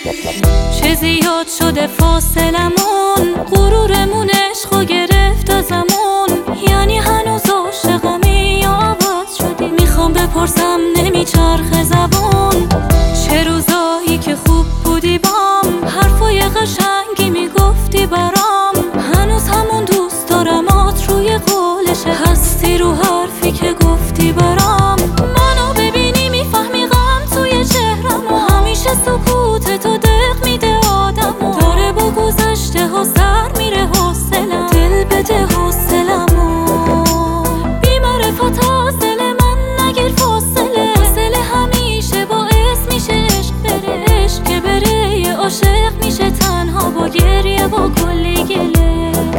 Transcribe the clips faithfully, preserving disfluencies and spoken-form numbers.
چه زیاد شده فاصلمون، غرورمون عشقو گرفت ازمون. یعنی هنوز عاشقمی یا عوض شدی؟ میخوام بپرسم نمیچرخه زبون. چه روزایی که خوب بودی بام، حرفای قشنگی میگفتی برام. هنوز همون دوست دارمات روی قولشه، هستی رو حرفی که گفتی برام. منو ببینی میفهمی غم توی چهرم، و همیشه سکوت تو دق میده آدمو. داره با گذشته ها سر میره حوصلم، دل بده حوصلمو. بی معرفت از دل من نگیر فاصله، فاصله همیشه باعث میشه عشق بره. عشق که بره یه عاشق میشه تنها، با گریه با کلی گله.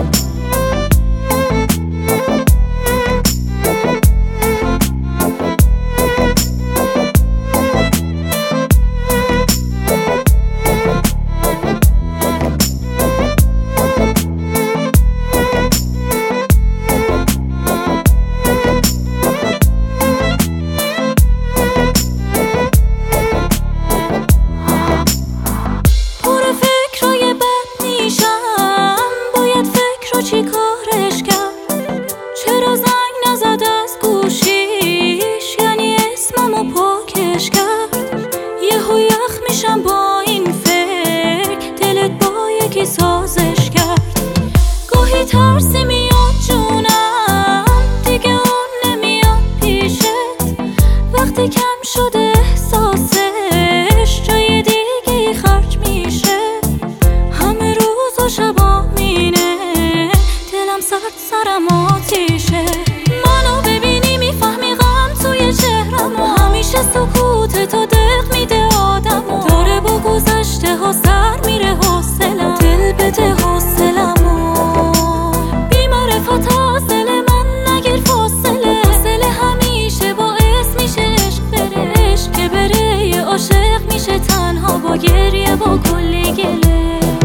چی کارش کرد؟ چرا زنگ نزد از گوشیش؟ یعنی اسممو پاکش کرد. یهو یخ میشم با این فکر، دلت با یکی سازش کرد. گاهی ترسی میاد جونم، دیگه اون نمیاد پیشت. وقتی کم شده احساسش، جای دیگه خرج میشه. همه روز و شبا مینه، سرد سرم آتیشه. منو ببینی میفهمی غم توی چهرم، و همیشه سکوت تو دق میده آدمو. داره با گذشته ها سر میره حوصلم، دل بده حوصلمو. بی معرفت از دل من نگیر فاصله، فاصله همیشه باعث میشه عشق بره. عشق که بره یه عاشق میشه تنها، با گریه با کلی گله.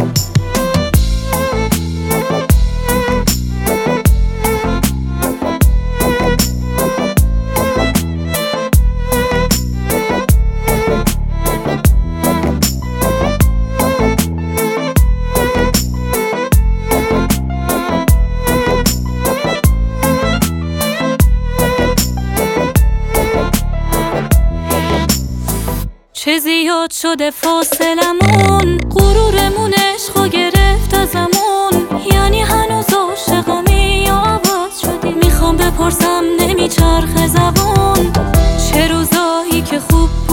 چه زیاد شده فاصلمون، غرورمون عشقو گرفت ازمون. یعنی هنوز عاشقمی یا عوض شدی؟ میخوام بپرسم نمیچرخه زبون. چه روزایی که خوب